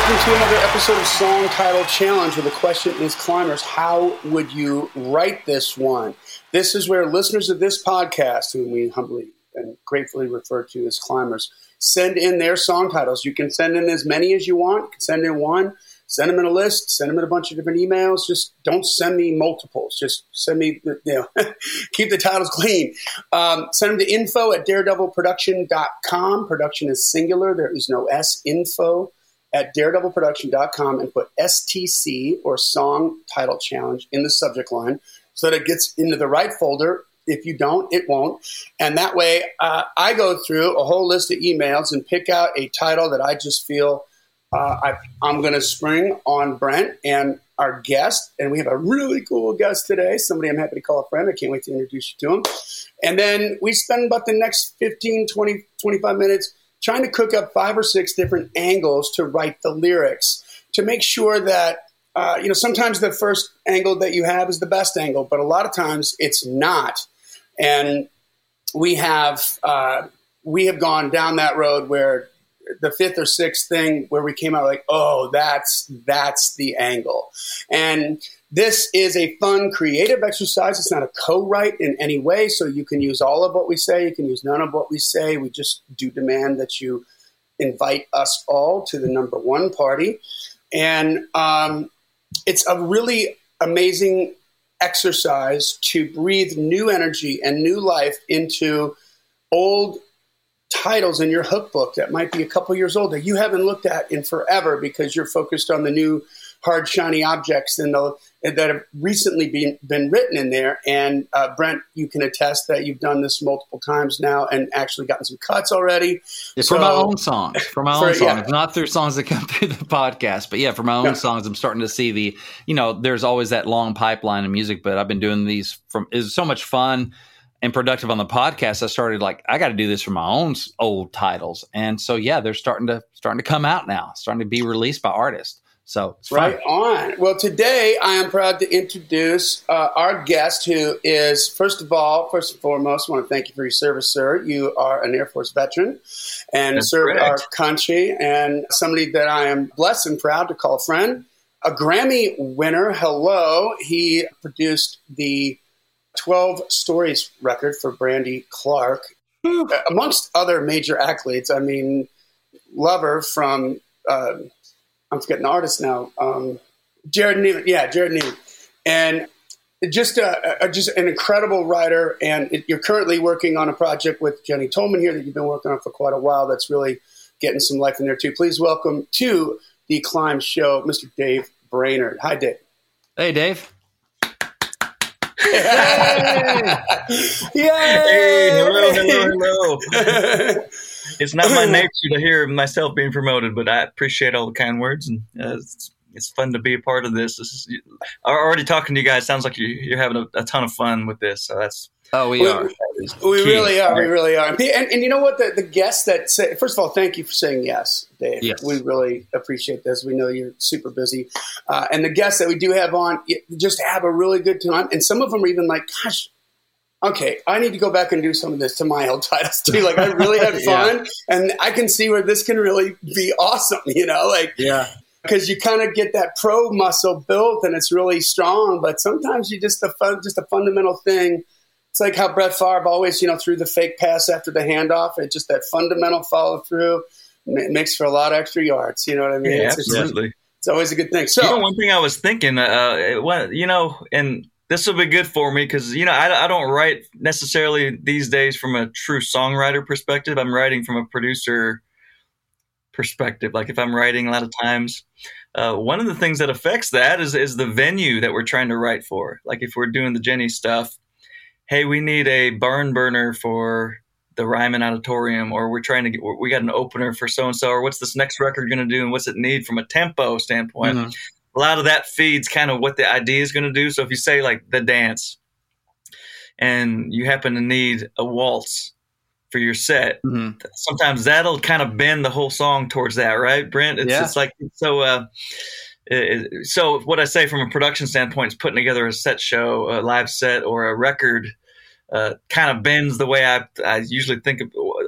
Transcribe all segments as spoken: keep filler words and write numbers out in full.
welcome to another episode of Song Title Challenge, where the question is, climbers, how would you write this one? This is where listeners of this podcast, whom we humbly and gratefully refer to as climbers, send in their song titles. You can send in as many as you want. You can send in one, send them in a list, send them in a bunch of different emails. Just don't send me multiples. Just send me, you know, keep the titles clean. Um, send them to info at daredevil production dot com. Production is singular. There is no S. Info at daredevil production dot com, and put S T C, or Song Title Challenge, in the subject line so that it gets into the right folder. If you don't, it won't. And that way, uh, I go through a whole list of emails and pick out a title that I just feel uh, I, I'm going to spring on Brent and our guest. And we have a really cool guest today, somebody I'm happy to call a friend. I can't wait to introduce you to him. And then we spend about the next fifteen, twenty, twenty-five minutes trying to cook up five or six different angles to write the lyrics, to make sure that, uh, you know, sometimes the first angle that you have is the best angle, but a lot of times it's not. And we have uh, we have gone down that road where the fifth or sixth thing where we came out like, oh, that's that's the angle. And this is a fun, creative exercise. It's not a co-write in any way, so you can use all of what we say. You can use none of what we say. We just do demand that you invite us all to the number one party. And um, it's a really amazing exercise to breathe new energy and new life into old titles in your hook book that might be a couple years old that you haven't looked at in forever because you're focused on the new hard, shiny objects and the, that have recently been, been written in there. And uh, Brent, you can attest that you've done this multiple times now and actually gotten some cuts already. Yeah, so, for my own songs, for my for, own songs, yeah. not through songs that come through the podcast, but yeah, for my own no. songs, I'm starting to see the, you know, there's always that long pipeline of music, but I've been doing these from, it's so much fun and productive on the podcast. I started like, I got to do this for my own old titles. And so, yeah, they're starting to, starting to come out now, starting to be released by artists. So it's right on. Well, today I am proud to introduce uh, our guest, who is, first of all, first and foremost, I want to thank you for your service, sir. You are an Air Force veteran and That's served correct. our country, and somebody that I am blessed and proud to call a friend. A Grammy winner. Hello. He produced the twelve Stories record for Brandy Clark, uh, amongst other major accolades. I mean, Lover from... Uh, I'm forgetting the artist now. Um, Jared Neal. Yeah, Jared Neal. And just a, a, just an incredible writer. And it, you're currently working on a project with Jenny Tolman here that you've been working on for quite a while. That's really getting some life in there too. Please welcome to the Climb Show, Mister Dave Brainerd. Hi, Dave. Hey, Dave. Yay! Hey, hello, hello, hello. It's not my nature to hear myself being promoted, but I appreciate all the kind words, and uh, it's, it's fun to be a part of this. This is already talking to you guys. Sounds like you're, you're having a, a ton of fun with this. So that's oh, we, we are. We key. really are. We really are. And, and you know what? The, the guests that say, first of all, thank you for saying yes, Dave. Yes. We really appreciate this. We know you're super busy. Uh, and the guests that we do have on just have a really good time. And some of them are even like, gosh, okay, I need to go back and do some of this to my old titles too. Like, I really had fun, yeah. And I can see where this can really be awesome, you know, like, yeah, because you kind of get that pro muscle built and it's really strong, but sometimes you just, the fun, just a fundamental thing. It's like how Brett Favre always, you know, threw the fake pass after the handoff. It's just that fundamental follow through. It makes for a lot of extra yards. You know what I mean? Yeah, it's, absolutely. It's, it's always a good thing. So, you know, one thing I was thinking, uh, it went, you know, and this will be good for me because, you know, I, I don't write necessarily these days from a true songwriter perspective. I'm writing from a producer perspective. Like if I'm writing a lot of times, uh, one of the things that affects that is, is the venue that we're trying to write for. Like if we're doing the Jenny stuff, hey, we need a barn burner for the Ryman Auditorium, or we're trying to get, we got an opener for so-and-so, or what's this next record going to do and what's it need from a tempo standpoint. Mm-hmm. A lot of that feeds kind of what the idea is going to do. So if you say like the dance and you happen to need a waltz for your set, mm-hmm. sometimes that'll kind of bend the whole song towards that, right, Brent? It's, yeah. it's like, so, uh, it, so what I say from a production standpoint is putting together a set show, a live set or a record, uh, kind of bends the way I, I usually think of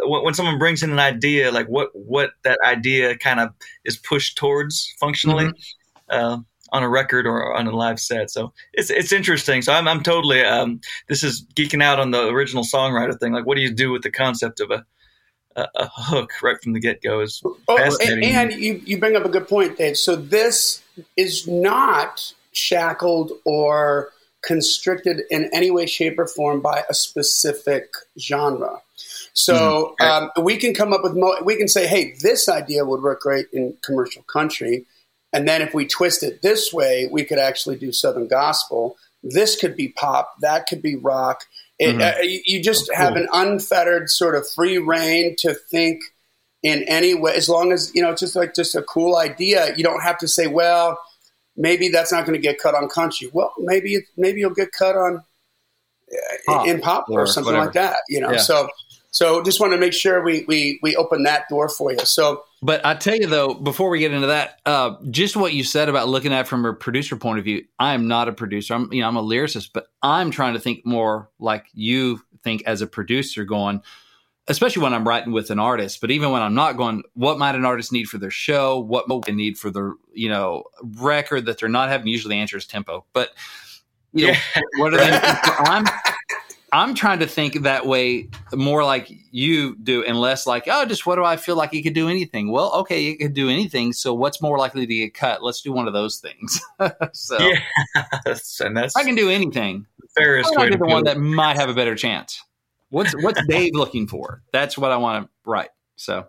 when, when someone brings in an idea, like what what that idea kind of is pushed towards functionally. Mm-hmm. Uh, on a record or on a live set. So it's it's interesting. So I'm I'm totally um this is geeking out on the original songwriter thing. Like, what do you do with the concept of a a, a hook right from the get-go is fascinating. Oh, and and you, you bring up a good point, Dave. So this is not shackled or constricted in any way, shape, or form by a specific genre. So mm-hmm. um, we can come up with mo- we can say, hey, this idea would work great in commercial country. And then if we twist it this way, we could actually do Southern gospel. This could be pop. That could be rock. It, mm-hmm. uh, you, you just oh, cool. have an unfettered sort of free reign to think in any way, as long as, you know, it's just like just a cool idea. You don't have to say, well, maybe that's not going to get cut on country. Well, maybe it, maybe you'll get cut on uh, pop, in pop or, or something whatever. like that, you know. Yeah. So so just want to make sure we, we, we open that door for you. So. But I tell you, though, before we get into that, uh, just what you said about looking at it from a producer point of view, I am not a producer. I'm, you know, I'm a lyricist, but I'm trying to think more like you think as a producer going, especially when I'm writing with an artist, but even when I'm not going, what might an artist need for their show? What might they need for the, you know, record that they're not having? Usually the answer is tempo. But, you know, yeah. what are they? I'm I'm trying to think that way more like you do and less like, oh, just what do I feel like you could do anything? Well, okay, you could do anything. So what's more likely to get cut? Let's do one of those things. so yes, and that's I can do anything. The fairest way to the one that might have a better chance. What's what's Dave looking for? That's what I want to write. So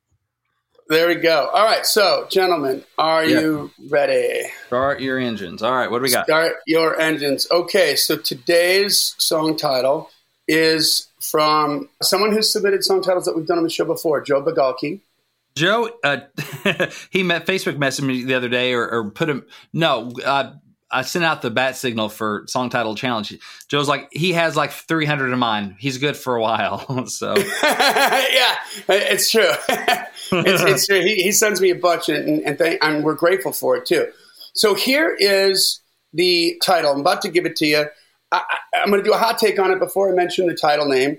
there we go. All right. So, gentlemen, are yeah. you ready? Start your engines. All right. What do we got? Start your engines. Okay. So today's song title is from someone who's submitted song titles that we've done on the show before, Joe Bagalki. Joe, uh, he met Facebook messaged me the other day or, or put him. No, uh, I sent out the bat signal for song title challenge. Joe's like, he has like three hundred of mine. He's good for a while. so yeah, it's true. it's, it's true. He, he sends me a bunch and, and, th- and we're grateful for it too. So here is the title. I'm about to give it to you. I, I, I'm going to do a hot take on it before I mention the title name.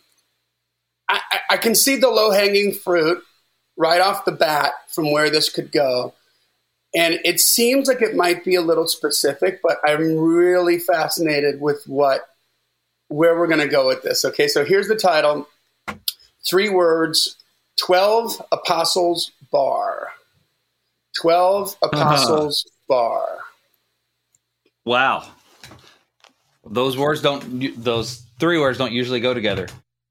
I, I, I can see the low hanging fruit right off the bat from where this could go. And it seems like it might be a little specific, but I'm really fascinated with what, where we're going to go with this. Okay, so here's the title. Three words, twelve Apostles Bar. twelve Apostles uh-huh. Bar. Wow. Those words don't, those three words don't usually go together.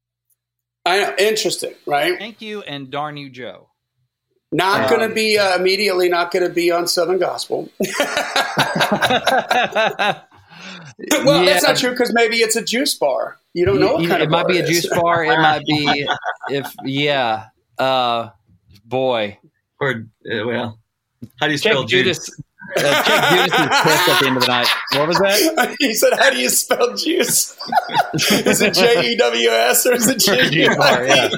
I know, interesting, right? Thank you and darn you, Joe. Not um, going to be uh, immediately. Not going to be on Southern Gospel. well, yeah. That's not true because maybe it's a juice bar. You don't know. What you, kind it of might bar be it a juice bar. It might be if yeah. Uh, boy. Or uh, well, how do you check spell Judas? juice? Uh, check Judas' test at the end of the night. What was that? He said, "How do you spell juice? Is it J E W S or is it J U R?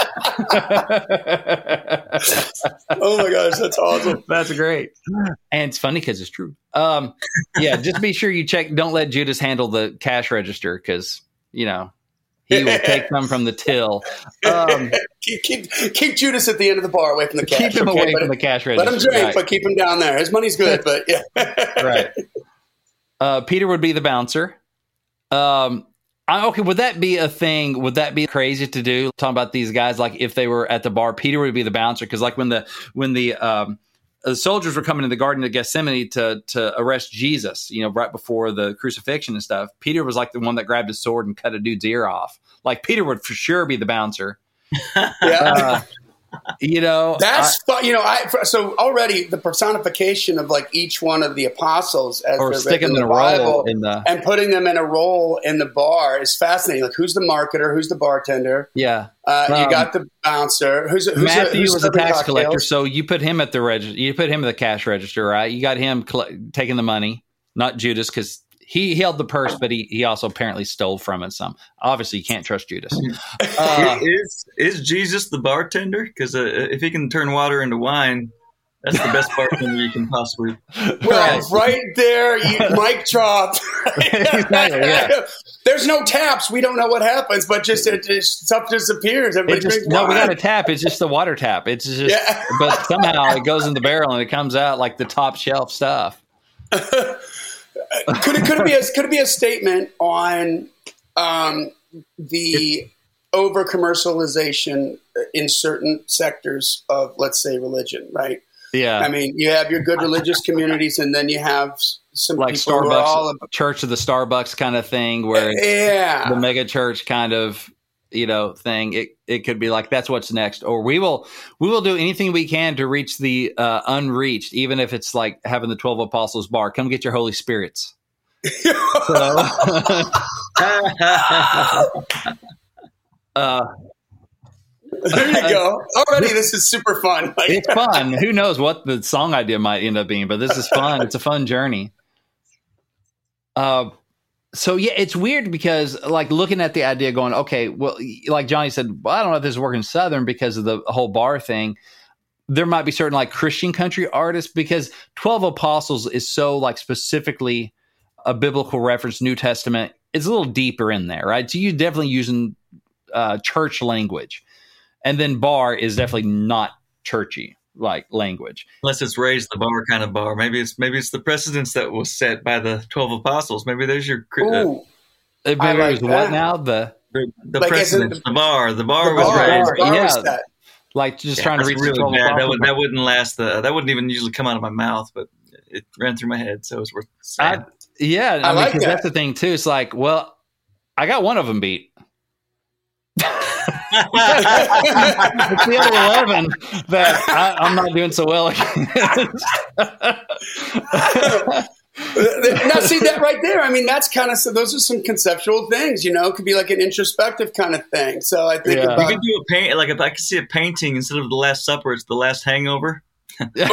Oh my gosh, that's awesome. That's great. And it's funny because it's true. Um, yeah, just be sure you check. Don't let Judas handle the cash register because, you know, he will take them from the till. Um, keep, keep keep Judas at the end of the bar away from the cash. Keep him okay? away but from the cash register. Let him drink, right. but keep him down there. His money's good, but yeah. Right. Uh, Peter would be the bouncer. Um, I, okay, would that be a thing? Would that be crazy to do? Talking about these guys, like if they were at the bar, Peter would be the bouncer because, like when the when the um, the soldiers were coming to the Garden of Gethsemane to to arrest Jesus, you know, right before the crucifixion and stuff, Peter was like the one that grabbed his sword and cut a dude's ear off. Like Peter would for sure be the bouncer. Yeah. Uh, you know, that's I, you know, I so already the personification of like each one of the apostles as or they're sticking in the the Bible role in the and putting them in a role in the bar is fascinating. Like who's the marketer, who's the bartender? Yeah, uh, um, you got the bouncer. Who's, who's Matthew a, who's was a tax cocktails? collector, so you put him at the register. You put him at the cash register, right? You got him coll- taking the money, not Judas, because. He held the purse, but he, he also apparently stole from it some. Obviously, you can't trust Judas. Uh, is is Jesus the bartender? Because uh, if he can turn water into wine, that's the best bartender you can possibly. Well, right there, you, mic drop. Exactly, yeah. There's no taps. We don't know what happens, but just it, just, stuff disappears. Everybody It just, drinks no, we wine. got a tap. It's just the water tap. It's just, Yeah. but somehow it goes in the barrel and it comes out like the top shelf stuff. could it could it be a, could it be a statement on um, the over commercialization in certain sectors of, let's say, religion, right? Yeah. I mean, you have your good religious communities, and then you have some Like people who are Starbucks, all about, church of the Starbucks kind of thing, where it's yeah, the mega church kind of, you know, thing. It it could be like, that's what's next, or we will we will do anything we can to reach the uh, unreached, even if it's like having the twelve apostles bar. Come get your Holy Spirits. So, uh, there you go. Already, this is super fun. Like, it's fun. Who knows what the song idea might end up being, but this is fun. It's a fun journey. Uh, so yeah, it's weird because like looking at the idea going, okay, well, like Johnny said, well, I don't know if this is working Southern because of the whole bar thing. There might be certain like Christian country artists, because twelve Apostles is so like specifically a biblical reference, New Testament. It's a little deeper in there, right? So you definitely using uh, church language. And then bar is definitely not churchy like language, unless it's raised the bar kind of bar. Maybe it's maybe it's the precedence that was set by the twelve apostles. Maybe there's your uh, ooh, it I like what that. now the the, the Like, precedence, isn't the bar, the bar the was bar, raised. bar, bar Yeah. was set. like just Yeah, trying to that's reach the really twelve bad. That apostles. would that wouldn't last. The that wouldn't even usually come out of my mouth, but it ran through my head, so it was worth saying. I, yeah, I, I mean, like 'cause that. that's the thing too. It's like, well, I got one of them beat. It's the other eleven that I, I'm not doing so well against. Now, see that right there. I mean, that's kind of so. Those are some conceptual things, you know. It could be like an introspective kind of thing. So I think Yeah. You about could do a paint like if I could see a painting instead of the Last Supper, it's the Last Hangover. that's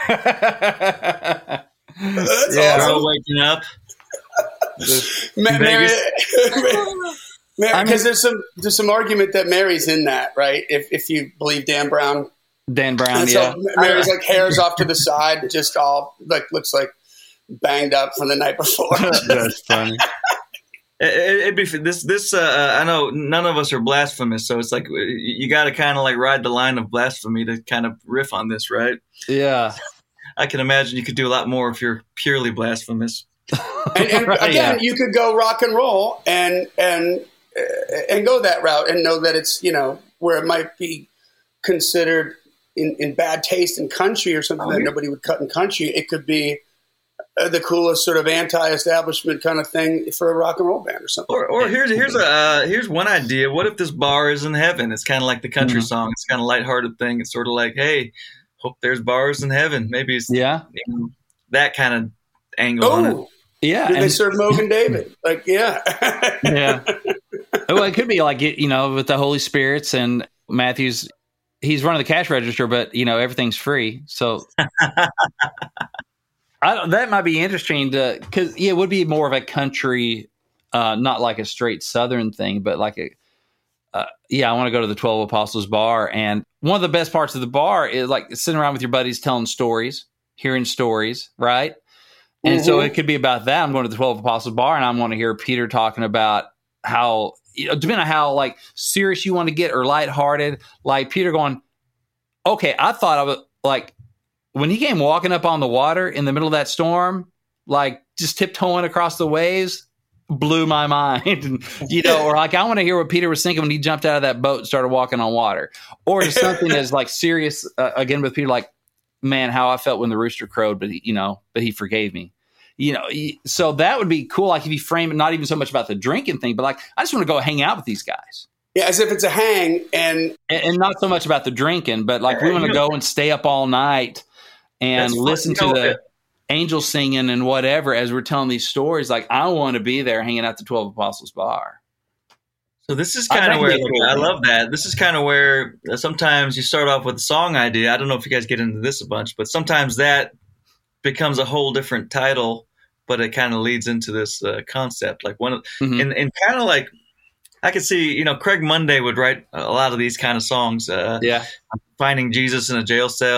Yeah. They're all awesome. waking up. Ma- Mary, because I mean- there's some there's some argument that Mary's in that, right? If if you believe Dan Brown, Dan Brown, and yeah. so Mary's like hairs off to the side, just all like looks like banged up from the night before. That's funny. It, it'd be this. This uh, I know none of us are blasphemous, so it's like you, you got to kind of like ride the line of blasphemy to kind of riff on this, right? Yeah. I can imagine you could do a lot more if you're purely blasphemous. And, and Right, again, yeah. you could go rock and roll and and uh, and go that route and know that it's, you know, where it might be considered in, in bad taste in country or something Oh, that yeah. nobody would cut in country. It could be uh, the coolest sort of anti-establishment kind of thing for a rock and roll band or something. Or, or here's here's a uh, here's one idea. What if this bar is in heaven? It's kind of like the country Mhm. song. It's kind of lighthearted thing. It's sort of like, hey, hope there's bars in heaven. Maybe it's Yeah. you know, that kind of angle on it. Oh, Yeah. did they and- serve Mogan David? Like, yeah. yeah. Well, it could be like, you know, with the Holy Spirits and Matthew's, he's running the cash register, but, you know, everything's free. So I don't, that might be interesting to, because, yeah, it would be more of a country, uh, not like a straight Southern thing, but like a, uh, yeah, I want to go to the twelve Apostles bar. And one of the best parts of the bar is like sitting around with your buddies telling stories, hearing stories, right? And so Mhm. it could be about that. I'm going to the twelve Apostles bar and I want to hear Peter talking about how, you know, depending on how like serious you want to get or lighthearted, like Peter going, okay, I thought I was like, when he came walking up on the water in the middle of that storm, like just tiptoeing across the waves, blew my mind. You know, or like I want to hear what Peter was thinking when he jumped out of that boat and started walking on water. Or something as like serious, uh, again with Peter, like, man, how I felt when the rooster crowed, but he, you know, but he forgave me. You know, he- so that would be cool. Like if you frame it, not even so much about the drinking thing, but like I just want to go hang out with these guys, Yeah, as if it's a hang. And and, and not so much about the drinking, but like we want to go and stay up all night and That's fun. listen You to know, the it- angels singing and whatever as we're telling these stories. Like I want to be there hanging out the twelve Apostles bar. So this is I kind of think where it'd be cool. I love that. This is kind of where uh, sometimes you start off with a song idea. I don't know if you guys get into this a bunch, but sometimes that becomes a whole different title, but it kind of leads into this uh, concept. Like one of, Mhm. and, and kind of like I could see, you know, Craig Monday would write a lot of these kind of songs. Uh, Yeah. Finding Jesus in a jail cell.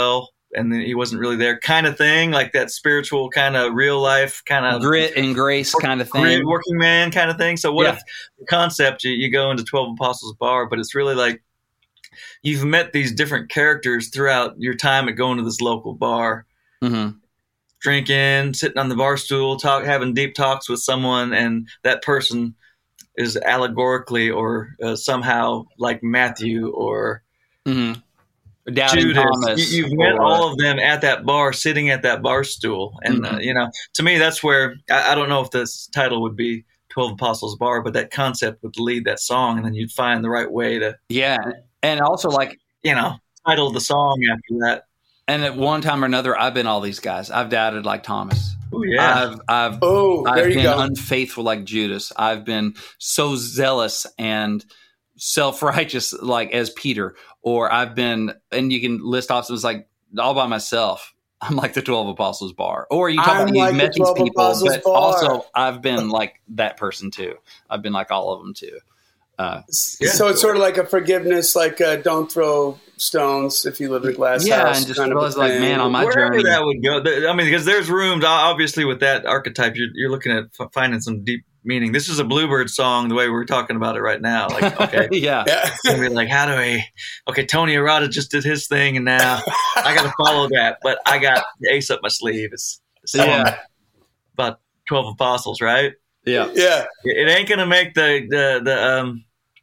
and then he wasn't really there kind of thing, like that spiritual kind of real life kind of grit and grace kind of thing, grit, working man kind of thing. So what Yeah. if the concept, you, you go into twelve Apostles Bar, but it's really like you've met these different characters throughout your time at going to this local bar, Mm-hmm. drinking, sitting on the bar stool, talk, having deep talks with someone, and that person is allegorically or uh, somehow like Matthew or Mm-hmm. Doubting Judas. Thomas. You, you've met or- all of them at that bar, sitting at that bar stool, and Mhm. uh, you know, to me, that's where I, I don't know if this title would be twelve Apostles Bar, but that concept would lead that song, and then you'd find the right way to, Yeah, and also like, you know, title the song after that. and at one time or another, I've been all these guys. I've doubted like Thomas. Oh yeah, I've I've Oh, there I've you been go. unfaithful like Judas. I've been so zealous and self-righteous like as Peter, or I've been, and you can list off, so it's like all by myself. I'm like the twelve Apostles Bar. Or you talk I'm about you've like met the these twelve people, Apostles but Bar. also I've been like that person too. I've been like all of them too. Uh, Yeah. So it's sort of like a forgiveness, like uh, don't throw stones if you live in a glass yeah, house. and just kind of a realize like, thing. man, on my wherever journey. that would go. The- I mean, because there's rooms, obviously, with that archetype, you're, you're looking at f- finding some deep meaning. This is a Bluebird song, the way we're talking about it right now. Like, okay, yeah. Yeah. and we're like, how do I? Okay, Tony Arata just did his thing, and now I got to follow that. But I got the ace up my sleeve. It's a song Yeah. about twelve apostles, right? Yeah. Yeah. It ain't gonna make the the the um,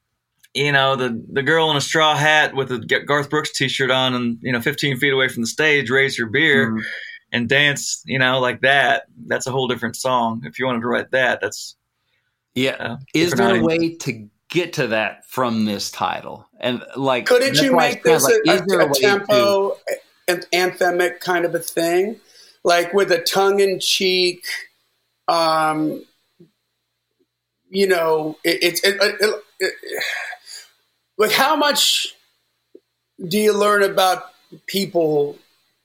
you know, the the girl in a straw hat with a Garth Brooks T-shirt on, and you know, fifteen feet away from the stage, raise her beer Mhm. and dance, you know, like that. That's a whole different song. If you wanted to write that, that's Yeah. uh, Is there a different way to get to that from this title? And like, Couldn't that's you why make it's kind of this like, a, is there a, way a to- tempo, an anthemic kind of a thing, like with a tongue-in-cheek? Um, you know, it, it's it, it, it, it, like how much do you learn about people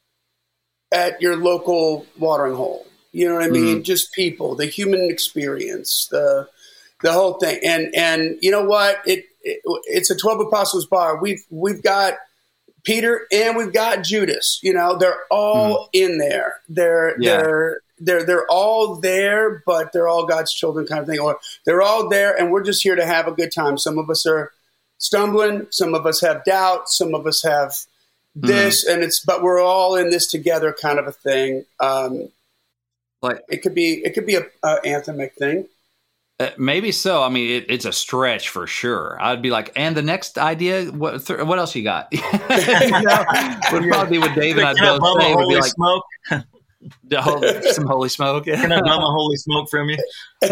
at your local watering hole? You know what I mean? Mm-hmm. Just people, the human experience, the the whole thing. And and you know what? It, it it's a twelve Apostles Bar. We've we've got Peter and we've got Judas. You know, they're all in there. They're Yeah. they're they're they're all there, but they're all God's children, kind of thing. Or they're all there, and we're just here to have a good time. Some of us are stumbling. Some of us have doubt. Some of us have this, and it's but we're all in this together, kind of a thing. Um, Like, it could be it could be a, a anthemic thing. uh, maybe so. I mean, it, it's a stretch for sure. I'd be like, and the next idea, what th- what else you got? You know, would probably be what Dave and I Can I both bum a say. Would be holy like, smoke? the whole- some holy smoke. Can I bum a holy smoke from you?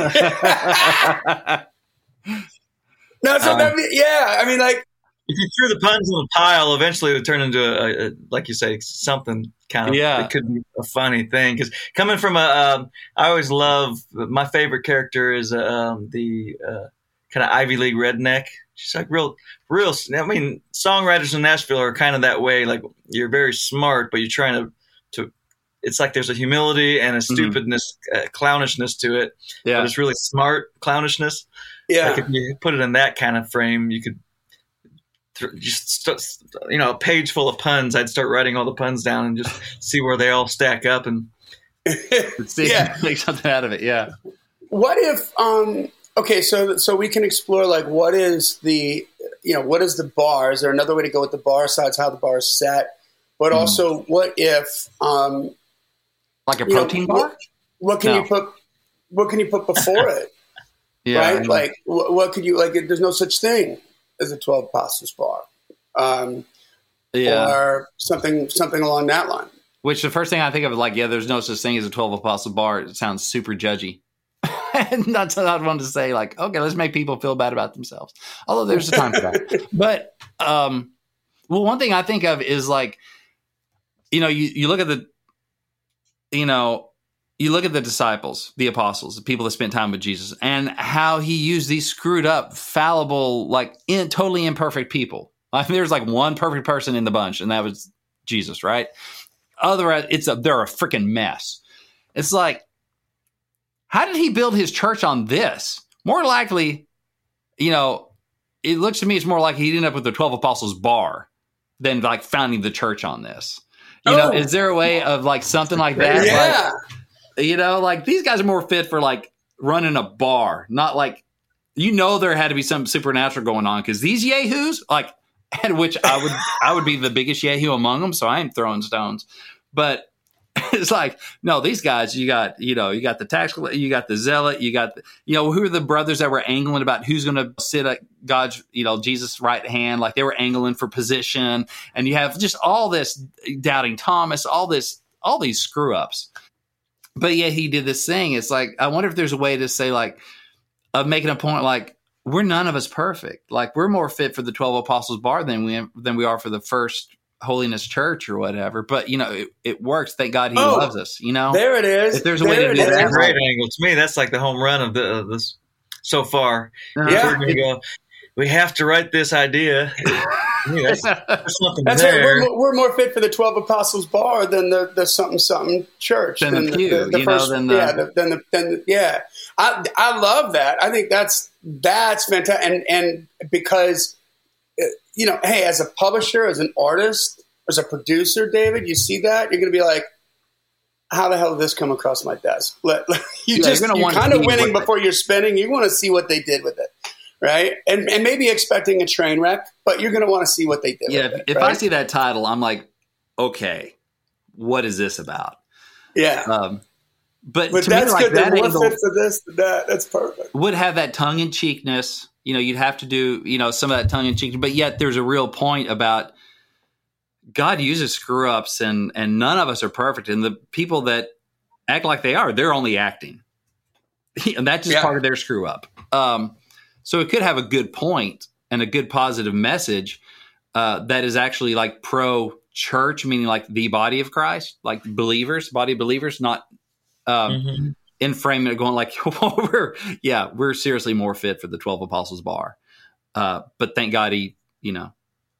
No, so Um, that, yeah, I mean, like If you threw the puns in a pile, eventually it would turn into a, a like you say, something kind of. Yeah. It could be a funny thing because coming from a, um, I always love my favorite character is um, the uh, kind of Ivy League redneck. She's like real, real. I mean, songwriters in Nashville are kind of that way. Like you're very smart, but you're trying to to. It's like there's a humility and a stupidness, uh, clownishness to it. But Yeah. it's really smart clownishness. yeah, Like if you put it in that kind of frame, you could th- just, st- you know, a page full of puns. I'd start writing all the puns down and just see where they all stack up. And See, yeah. make something out of it. Yeah. What if um okay, so so we can explore like what is the you know what is the bar? Is there another way to go with the bar besides how the bar is set? But also, what if um Like a you know, protein bar? What, what can No. you put? What can you put before it? Yeah. right? Like, what, what could you like? There's no such thing as a twelve apostles bar, um, yeah. or something something along that line. Which the first thing I think of is like, yeah, there's no such thing as a twelve apostle bar. It sounds super judgy. And that's what I wanted to say. Like, okay, let's make people feel bad about themselves. Although there's a time for that. But, um, well, one thing I think of is like, you know, you, you look at the, you know, you look at the disciples, the apostles, the people that spent time with Jesus, and how he used these screwed up, fallible, like in, totally imperfect people. I mean, there's like one perfect person in the bunch, and that was Jesus, right? Otherwise, it's a they're a freaking mess. It's like, how did he build his church on this? More likely, you know, it looks to me it's more like he ended up with the twelve apostles bar than like founding the church on this. You know, Oh. is there a way of like something like that? Yeah. Like, you know, like these guys are more fit for like running a bar, not like, you know, there had to be some supernatural going on because these yahoos, like, at which I would, I would be the biggest yahoo among them. So I ain't throwing stones, but it's like, no, these guys, you got, you know, you got the tax, you got the zealot, you got, the, you know, who are the brothers that were angling about who's going to sit at God's, you know, Jesus' right hand? Like they were angling for position. And you have just all this doubting Thomas, all this, all these screw ups. But yeah, he did this thing. It's like, I wonder if there's a way to say like, of making a point, like we're none of us perfect. Like we're more fit for the twelve apostles bar than we, than we are for the First Holiness Church or whatever, but you know, it, it works. Thank God he Oh, loves us, you know, there it is. If there's a there way to do is. that. That's a great angle. To me, that's like the home run of the of this so far. Yeah. We're gonna go, we have to write this idea. Yeah, that's, there's something That's there. right. We're, we're more fit for the twelve apostles bar than the, the something something church Than the pew, you know, than the- yeah, the, than the, than the, yeah. I I love that. I think that's that's fantastic. And and because uh, you know, hey, as a publisher, as an artist, as a producer, David, you see that you're going to be like, how the hell did this come across my desk? Let, let- you Yeah, just you're gonna you're want to kind of see winning what- before you're spinning. You want to see what they did with it. Right. And and maybe expecting a train wreck, but you're going to want to see what they did. Yeah, with if, it, if right? I see that title, I'm like, okay, what is this about? Yeah. Um, but, But to me, that's like good. that They're more angle fit for this than that. That's perfect. would have that tongue in cheekness. You know, you'd have to do, you know, some of that tongue in cheek, but yet there's a real point about God uses screw ups, and and none of us are perfect. And the people that act like they are, they're only acting, and that's just Yeah. part of their screw up. Um, so it could have a good point and a good positive message uh, that is actually like pro church, meaning like the body of Christ, like believers, body of believers, not um, Mhm. in framing it going like, well, we're yeah, we're seriously more fit for the twelve apostles bar. Uh, but thank God he, you know,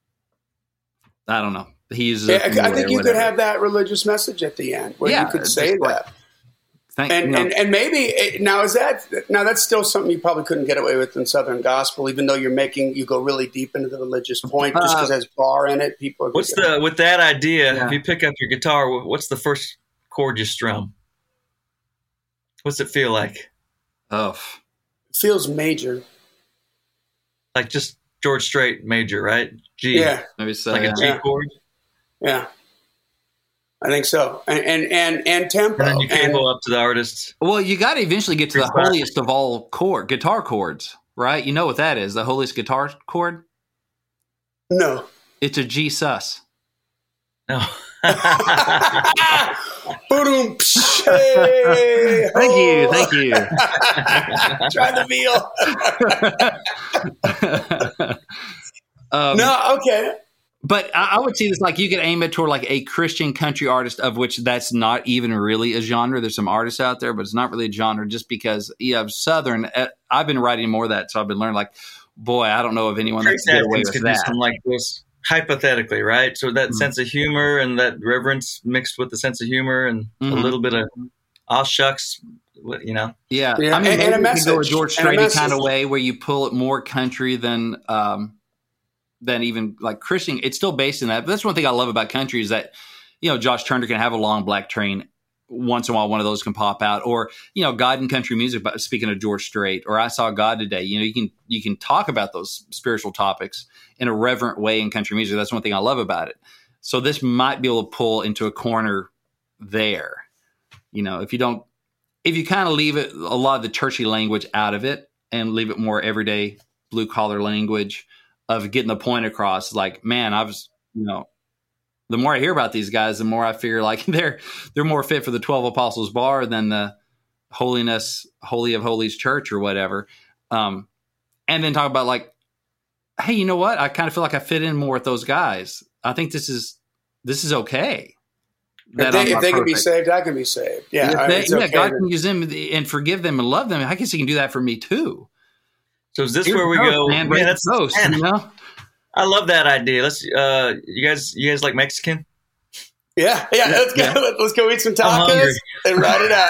I don't know. He uses. Yeah, it I, I anyway think or you could whatever. have that religious message at the end where Yeah, you could it's say just like- that. Thank, And, you know, and and maybe it, now is that now that's still something you probably couldn't get away with in Southern Gospel, even though you're making you go really deep into the religious point just because Uh, there's bar in it. People are What's gonna- the with that idea? Yeah. If you pick up your guitar, wh- what's the first chord you strum? What's it feel like? oh, feels major? Like just George Strait major, right? G, Yeah, maybe so. like yeah. a G Yeah. chord, yeah, I think so. And and and, and tempo. and then you and- cable up to the artist. Well, you got to eventually get to the Exactly. holiest of all chord guitar chords, right? You know what that is? The holiest guitar chord. no. It's a G sus. No. Boom! psh, hey, Thank you, ho. thank you. Try the veal. um, No, okay. But I, I would see this like you could aim it toward like a Christian country artist, of which that's not even really a genre. There's some artists out there, but it's not really a genre just because you have Southern. Uh, I've been writing more of that, so I've been learning like, boy, I don't know of anyone that Trace can get away Atkins with could do that. something like this, hypothetically, right? So that Mhm. sense of humor and that reverence mixed with the sense of humor and Mhm. a little bit of aw shucks, what- you know. Yeah. Yeah, I mean, and- maybe and a you could go a message, George and a Strait kind of message. way where you pull it more country than um, than even like Christian. It's still based in that. But that's one thing I love about country is that, you know, Josh Turner can have a long black train. Once in a while, one of those can pop out, or you know, God and country music. But speaking of George Strait, or I Saw God Today, you know, you can you can talk about those spiritual topics in a reverent way in country music. That's one thing I love about it. So this might be able to pull into a corner there. You know, if you don't, if you kind of leave it a lot of the churchy language out of it and leave it more everyday blue collar language of getting the point across, like, man, I was, you know. The more I hear about these guys, the more I figure like they're they're more fit for the twelve Apostles bar than the holiness, holy of holies church or whatever. Um, and then talk about like, hey, you know what? I kind of feel like I fit in more with those guys. I think this is this is okay. If they, if they can be saved, I can be saved. Yeah, If they- it's yeah, okay God to- can use them and forgive them and love them. I guess He can do that for me too. So is this Here's where we the toast, go? man. Man, Raise that's, the toast, man, you know? I love that idea. Let's uh you guys you guys like Mexican? Yeah, yeah. Let's go. Yeah. Let's go eat some I'm tacos hungry. and ride it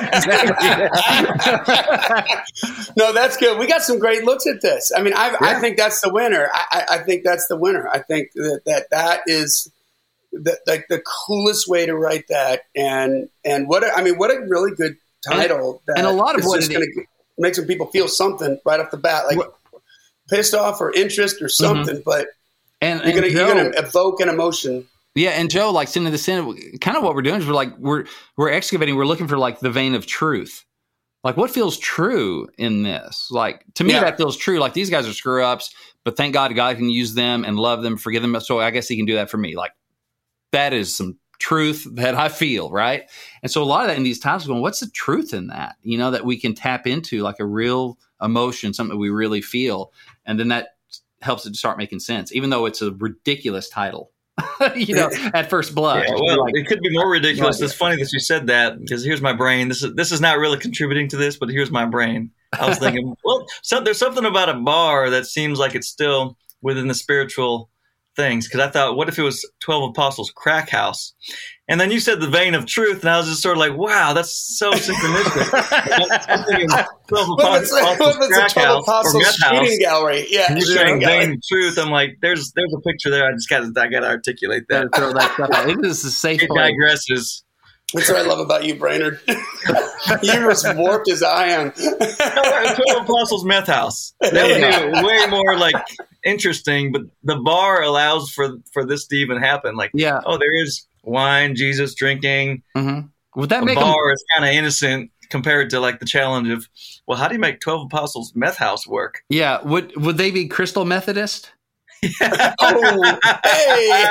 out. No, that's good. We got some great looks at this. I mean, I, I think that's the winner. I, I I think that's the winner. I think that that, that is the, like the coolest way to write that. And and what a, I mean, what a really good title. And, that and a lot of what just going to make some people feel something right off the bat, like what, pissed off or interest or something. Mm-hmm. But and, you're and going to evoke an emotion. Yeah, and Joe, like sending this in, kind of what we're doing is we're like we're we're excavating. We're looking for like the vein of truth. Like what feels true in this? Like to me, yeah. that feels true. Like these guys are screw ups, but thank God God can use them and love them, forgive them. So I guess He can do that for me. Like that is some truth that I feel, right? And so a lot of that in these times, going, what's the truth in that? You know, that we can tap into like a real emotion, something we really feel, and then that helps it to start making sense, even though it's a ridiculous title. You know, at first blush. Yeah, well, like, it could be more ridiculous. It's funny that you said that because here's my brain. This is this is not really contributing to this, but here's my brain. I was thinking, well, so there's something about a bar that seems like it's still within the spiritual things. Because I thought, what if it was twelve Apostles Crack House? And then you said the vein of truth, and I was just sort of like, wow, that's so synchronistic. twelve Apostles, Apostles Crack House or Meth House. Gallery. Yeah, and you're saying vein of truth. I'm like, there's there's a picture there. I just got I got to articulate that. Throw that stuff out. It is a safe. It digresses. That's what I love about you, Brainerd. You're as warped as I am. twelve Apostles Meth House. That would be way more like interesting, but the bar allows for for this to even happen. Like, yeah. oh, there is wine, Jesus drinking. Mm-hmm. Would that the make bar them- is kind of innocent compared to like the challenge of, well, how do you make twelve Apostles Meth House work? Yeah. Would would they be Crystal Methodist? Yeah. Oh, hey.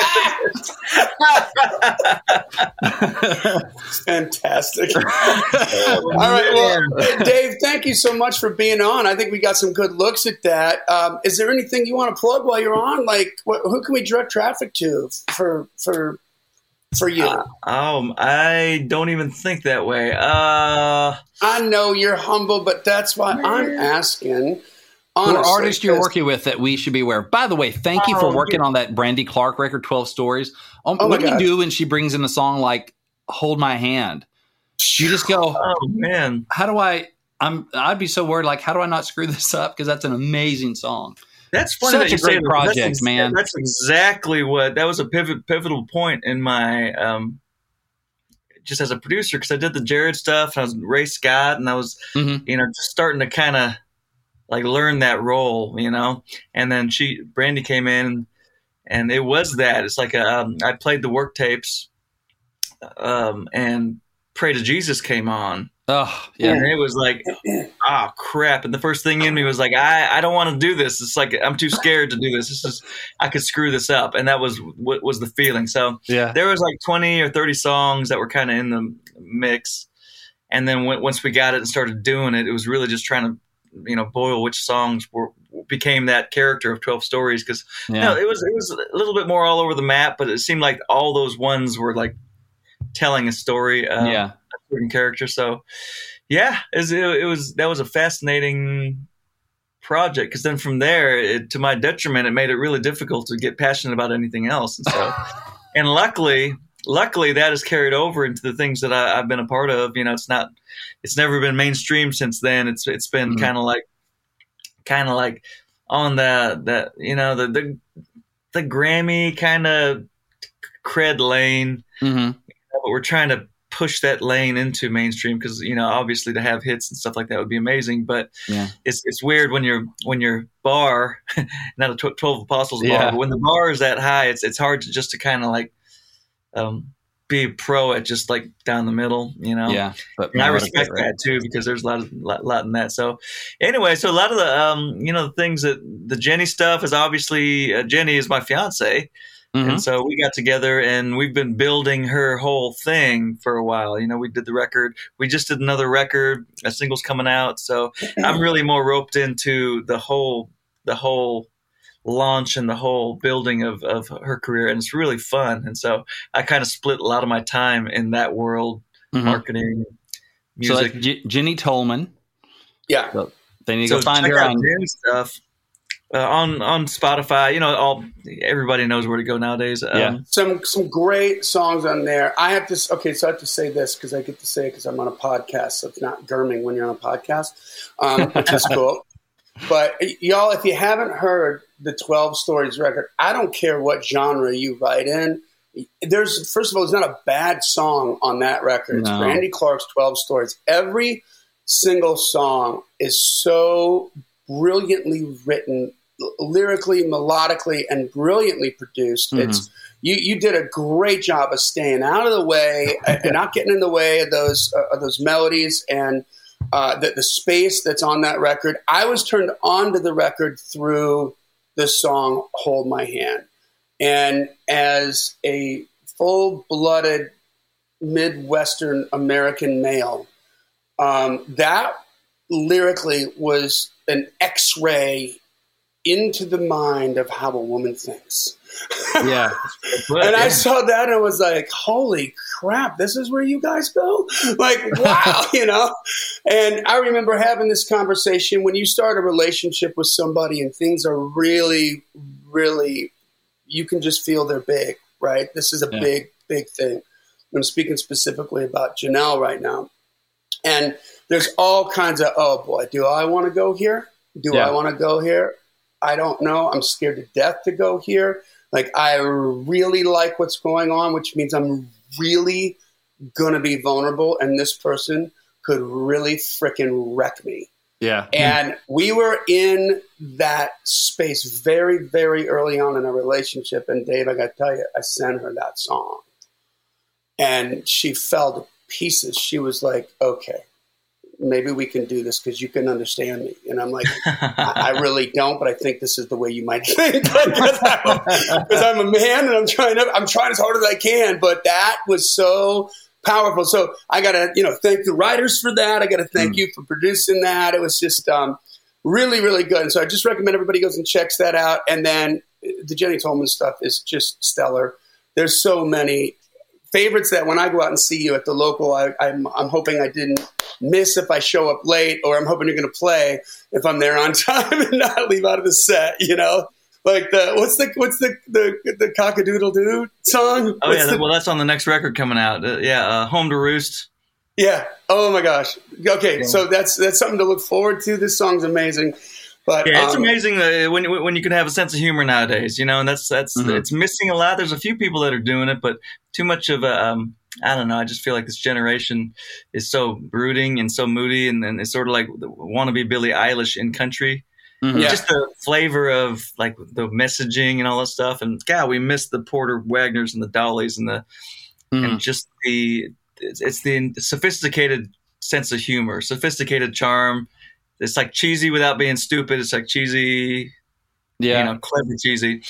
Fantastic. Oh, all right. Well, Dave, thank you so much for being on. I think we got some good looks at that. Um, is there anything you want to plug while you're on? Like, what, who can we direct traffic to for for for you? Uh, um, I don't even think that way. Uh, I know you're humble, but that's why I'm asking. Honestly, what artists you're working with that we should be aware of. By the way, thank you for oh, working yeah. on that Brandy Clark record, twelve Stories. Um, oh what do God. you do when she brings in a song like Hold My Hand? You just go, oh, man. How do I – I'm, I'd be so worried, like, how do I not screw this up? Because that's an amazing song. That's funny. Such that you a great say project, that. That's, man. That's exactly what – that was a pivot, pivotal point in my um, – just as a producer, because I did the Jared stuff and I was Ray Scott and I was, mm-hmm. you know, just starting to kind of – like learn that role, you know, and then she, Brandy came in and it was that it's like, a, um, I played the work tapes um, and Pray to Jesus came on. Oh, yeah. And it was like, oh crap. And the first thing in me was like, I, I don't want to do this. It's like, I'm too scared to do this. This is, I could screw this up. And that was what was the feeling. So yeah, there was like twenty or thirty songs that were kind of in the mix. And then w- once we got it and started doing it, it was really just trying to, you know, boil which songs were became that character of twelve Stories, because yeah. you know, it was it was a little bit more all over the map, but it seemed like all those ones were like telling a story, um, yeah, a certain character. So yeah, it was, it, it was that was a fascinating project, because then from there, it, to my detriment, it made it really difficult to get passionate about anything else. And so, and luckily. Luckily, that has carried over into the things that I, I've been a part of. You know, it's not, it's never been mainstream since then. It's it's been mm-hmm. kind of like, kind of like on the that you know the the, the Grammy kind of cred lane. Mm-hmm. But we're trying to push that lane into mainstream because you know obviously to have hits and stuff like that would be amazing. But yeah. it's it's weird when you're when your bar, not a twelve Apostles yeah. bar, but when the bar is that high, it's it's hard to just to kind of like. Um, be pro at just like down the middle, you know. Yeah, but and I respect right. that too because there's a lot of lot, lot in that. So anyway, so a lot of the um, you know, the things that the Jenny stuff is obviously uh, Jenny is my fiance, mm-hmm. and so we got together and we've been building her whole thing for a while. You know, we did the record, we just did another record, a single's coming out, so I'm really more roped into the whole the whole. launch and the whole building of, of her career, and it's really fun. And so I kind of split a lot of my time in that world, mm-hmm. marketing, music. So like J- Jenny Tolman. Yeah. So they need to so go find check her out on Jenny stuff uh, on on Spotify. You know, all everybody knows where to go nowadays. Um, yeah. Some some great songs on there. I have to okay, so I have to say this because I get to say it because I'm on a podcast, so it's not germing when you're on a podcast, um, which is cool. But y'all, if you haven't heard the twelve Stories record, I don't care what genre you write in. there's, first of all, there's not a bad song on that record. It's No. Randy Clark's twelve Stories. Every single song is so brilliantly written, lyrically, melodically, and brilliantly produced. Mm-hmm. It's you. You did a great job of staying out of the way and not getting in the way of those uh, of those melodies and uh, the, the space that's on that record. I was turned on to the record through the song "Hold My Hand," and as a full-blooded Midwestern American male, um, that lyrically was an X-ray into the mind of how a woman thinks. Yeah. And I saw that and I was like, holy crap, this is where you guys go? Like, wow, you know? And I remember having this conversation when you start a relationship with somebody and things are really, really, you can just feel they're big, right? This is a Yeah. big, big thing. I'm speaking specifically about Janelle right now. And there's all kinds of, oh boy, do I want to go here? Do Yeah. I want to go here? I don't know. I'm scared to death to go here. Like, I really like what's going on, which means I'm really going to be vulnerable. And this person could really freaking wreck me. Yeah. And we were in that space very, very early on in our relationship. And Dave, I got to tell you, I sent her that song. And she fell to pieces. She was like, okay, maybe we can do this because you can understand me. And I'm like, I, I really don't, but I think this is the way you might think. Because I'm a man and I'm trying to, I'm trying as hard as I can. But that was so powerful. So I got to, you know, thank the writers for that. I got to thank mm. you for producing that. It was just um, really, really good. And so I just recommend everybody goes and checks that out. And then the Jenny Tolman stuff is just stellar. There's so many favorites that when I go out and see you at the local, I, I'm, I'm hoping I didn't miss if I show up late, or I'm hoping you're going to play if I'm there on time and not leave out of the set, you know? Like the, what's the, what's the, the, the cock-a-doodle-doo song? Oh what's yeah. the, well, that's on the next record coming out. Uh, yeah. Uh, Home to Roost. Yeah. Oh my gosh. Okay. Yeah. So that's, that's something to look forward to. This song's amazing. But yeah, it's um, amazing uh, when when you can have a sense of humor nowadays, you know, and that's that's mm-hmm. it's missing a lot. There's a few people that are doing it, but too much of a um, I don't know. I just feel like this generation is so brooding and so moody, and, and it's sort of like wannabe Billie Eilish in country. Mm-hmm. Yeah. Just the flavor of like the messaging and all that stuff. And God, we miss the Porter Wagners and the Dollies and the mm-hmm. and just the it's, it's the sophisticated sense of humor, sophisticated charm. It's like cheesy without being stupid. It's like cheesy, yeah, you know, clever cheesy.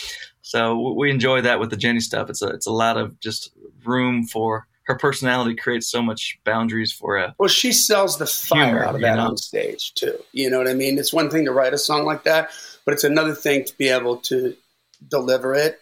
So we enjoy that with the Jenny stuff. It's a it's a lot of just room for her personality. Creates so much boundaries for a. Well, she sells the fire humor, out of that you know? on stage too. You know what I mean? It's one thing to write a song like that, but it's another thing to be able to deliver it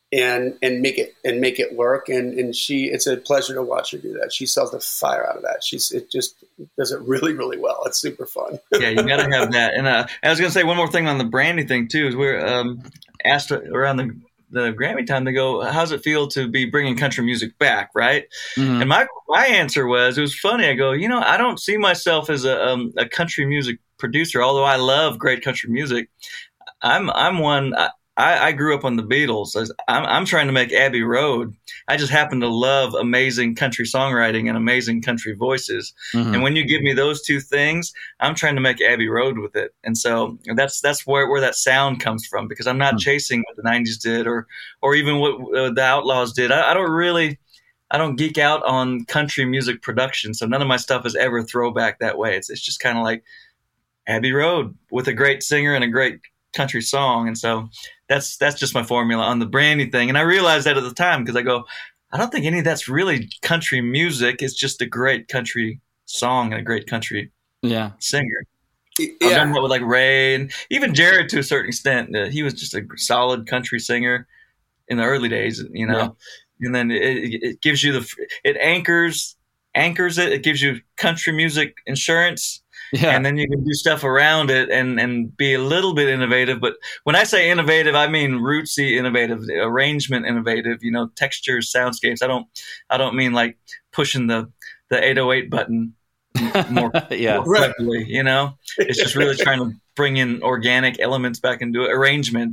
and and make it and make it work. And and she, it's a pleasure to watch her do that. She sells the fire out of that. She's it just does it really, really well. It's super fun. Yeah, you got to have that. And uh, I was going to say one more thing on the Brandy thing too. Is we're um, asked around the the Grammy time to go, how's it feel to be bringing country music back, right? Mm-hmm. And my my answer was, it was funny. I go, you know, I don't see myself as a um, a country music producer, although I love great country music. I'm I'm one. I, I, I grew up on the Beatles. I'm, I'm trying to make Abbey Road. I just happen to love amazing country songwriting and amazing country voices. Mm-hmm. And when you give me those two things, I'm trying to make Abbey Road with it. And so that's that's where, where that sound comes from, because I'm not mm-hmm. chasing what the nineties did or or even what uh, the Outlaws did. I, I don't really I don't geek out on country music production. So none of my stuff is ever throwback that way. It's it's just kind of like Abbey Road with a great singer and a great country song. And so that's that's just my formula on the Brandy thing. And I realized that at the time, because I go, I don't think any of that's really country music. It's just a great country song and a great country yeah. singer. Yeah. I've done that with like Ray and even Jared to a certain extent. Uh, he was just a solid country singer in the early days, you know. Yeah. And then it, it gives you the it anchors anchors it. It gives you country music insurance. Yeah. And then you can do stuff around it and, and be a little bit innovative. But when I say innovative, I mean rootsy innovative, arrangement innovative, you know, textures, soundscapes. I don't I don't mean like pushing the, the eight oh eight button more, yeah. more quickly, you know. It's just really trying to bring in organic elements back into it. Arrangement, just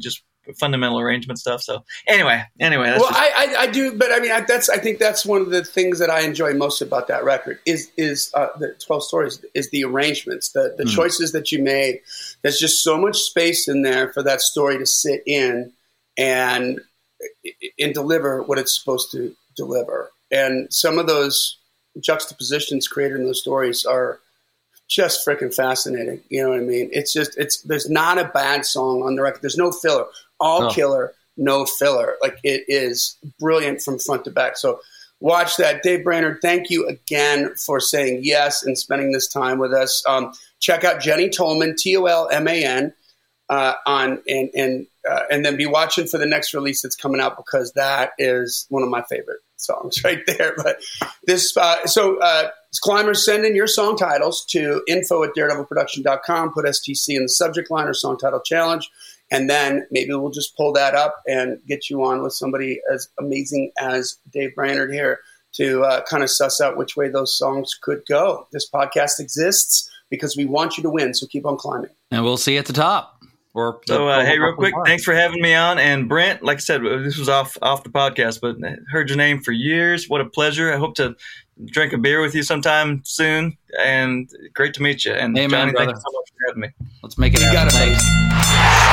fundamental arrangement stuff. So anyway, anyway, that's well, just- I, I I do, but I mean, I, that's I think that's one of the things that I enjoy most about that record is is uh, the twelve Stories is the arrangements, the the mm. choices that you made. There's just so much space in there for that story to sit in and and deliver what it's supposed to deliver. And some of those juxtapositions created in those stories are just freaking fascinating. You know what I mean? It's just, it's, there's not a bad song on the record. There's no filler, all oh. killer, no filler. Like it is brilliant from front to back. So watch that. Dave Brainerd, thank you again for saying yes and spending this time with us. Um, check out Jenny Tolman, T O L M A N, uh, on, and, and, uh, and then be watching for the next release that's coming out, because that is one of my favorite songs right there. But this, uh, so, uh, climbers, send in your song titles to info at daredevil production dot com. Put S T C in the subject line or song title challenge. And then maybe we'll just pull that up and get you on with somebody as amazing as Dave Brainerd here to uh, kind of suss out which way those songs could go. This podcast exists because we want you to win. So keep on climbing. And we'll see you at the top. Or so, uh, hey, real quick, thanks for having me on. And Brent, like I said, this was off off the podcast, but I heard your name for years. What a pleasure. I hope to drink a beer with you sometime soon. And great to meet you. And hey, Johnny, man, thank you so much for having me. Let's make it happen. You got it, buddy.